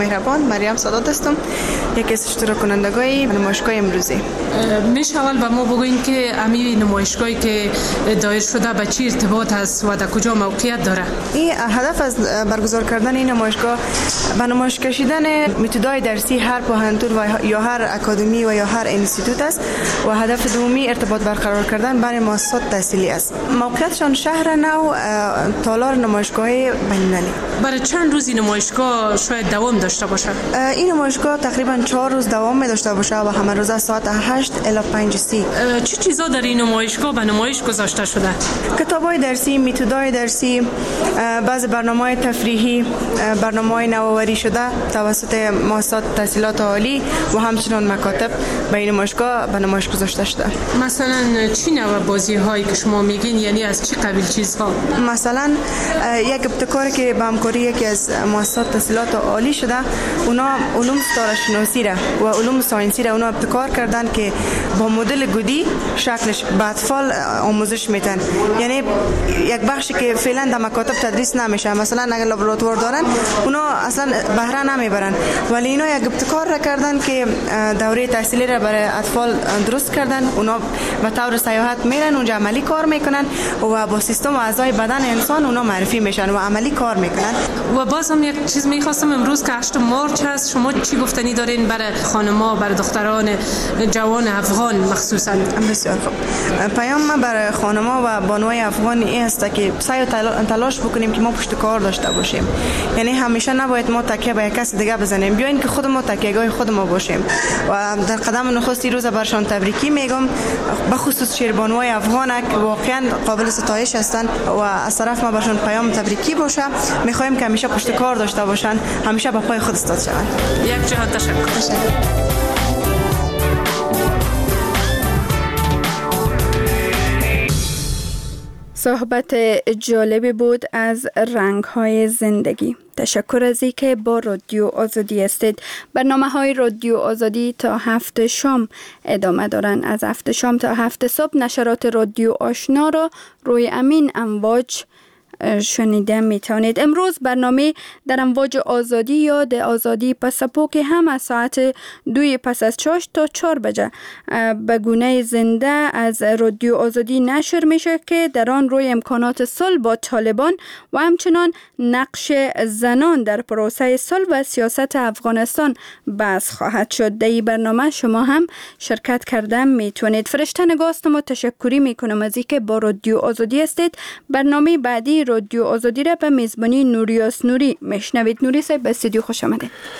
مهربان مریم سادات هستم، یکی از اشتراک کنندگان نمایشگاه امروزی. میشه اول به ما بگوین که امی نمایشگاهی که دایر شده به چی ارتباط است و در کجا موقعیت داره؟ این هدف از برگزار کردن این نمایشگاه به نمایش کشیدن متدای درسی هر پوهنتون و یا هر اکادمی و یا هر انستیتوت است و هدف دومی ارتباط برقرار کردن بین مؤسسات تحصیلی است. موقعیتشان شهر نو تالار نمایشگاه بین‌المللی. برای چند روز این نمایشگاه شاید دوام داشته باشه؟ این نمایشگاه تقریبا 4 روز دوام می داشته باشه و همه روز از ساعت 8 الی 5:30. چه چیزا در این نمایشگاه به نمایش گذاشته شده؟ کتاب‌های درسی، متدای درسی، بعض برنامه‌های تفریحی، برنامه‌های نوآوری شده توسط مؤسسات تحصیلات عالی و همچنین مکاتب به این نمایشگاه به نمایش گذاشته شده. مثلا چی نوع بازی‌هایی که شما میگین، یعنی از چه قبیل چیزها؟ مثلا یک ابتکاری که به همکاری یکی از مؤسسات تحصیلات عالی شده، اونا علوم ستاره شناسی را و علوم ساینسی را اونا ابتکار کردن که با مدل گودی شکلش به اطفال آموزش میدن. یعنی یک بخشی که فعلا در مکاتب تدریس نمیشه، مثلا اگر لابراتوار دارن اونا اصلا بهره نمیبرن، ولی اینا یک ابتکار را کردن که دوره تحصیلی را برای اطفال درست کردن. اونا به طور سیاحت میرن اونجا عملی کار میکنن و با سیستم و اعضای بدن انسان اونا معرفی میشن و عملی کار میکنن. و باز هم یک چیز میخواستم، امروز که 8 مارچ هست، شما چی گفتنی دارین برای خانم‌ها، برای دختران جوان افغان مخصوصا؟ بسیار خوب. پیام ما برای خانم‌ها و بانوهای افغان این است که سعی و تلاش بکنیم که ما پشت کار داشته باشیم. یعنی همیشه نباید ما تکیه به یک کس دیگه بزنیم، بیاین که خود ما تکیه‌گاه خود ما باشیم. و در قدم نخستی روز برشان تبریکی میگم، به خصوص شیربانوهای افغان که واقعا قابل ستایش هستند و از طرف ما برشان پیام تبریکی باشه. می‌خوایم که همیشه پشت کار داشته باشن، همیشه به پای خود ایستاد شوند. یک جهت تشکر. صحبت جالبی بود از رنگ‌های زندگی. تشکر از اینکه با رادیو آزادی هستید. برنامه‌های رادیو آزادی تا 7 شام ادامه دارند. از 7 شام تا 7 صبح نشرات رادیو آشنا را روی امین امواج شنیده میتونید. امروز برنامه در امواج آزادی یاد آزادی پسپو که هم از ساعت 2 پس از 6 تا 4 بجه به گونه زنده از رادیو آزادی نشر میشه که در آن روی امکانات صلح با طالبان و همچنان نقش زنان در پروسه صلح و سیاست افغانستان بحث خواهد شد. در این برنامه شما هم شرکت کردن میتونید. فرشته نگاستم و تشکری میکنم از اینکه با رادیو آزادی هستید. برنامه بعدی رادیو آزادی را به میزبانی نوریاس نوری میشنوید. نوری صاحب به استودیو خوش آمدید.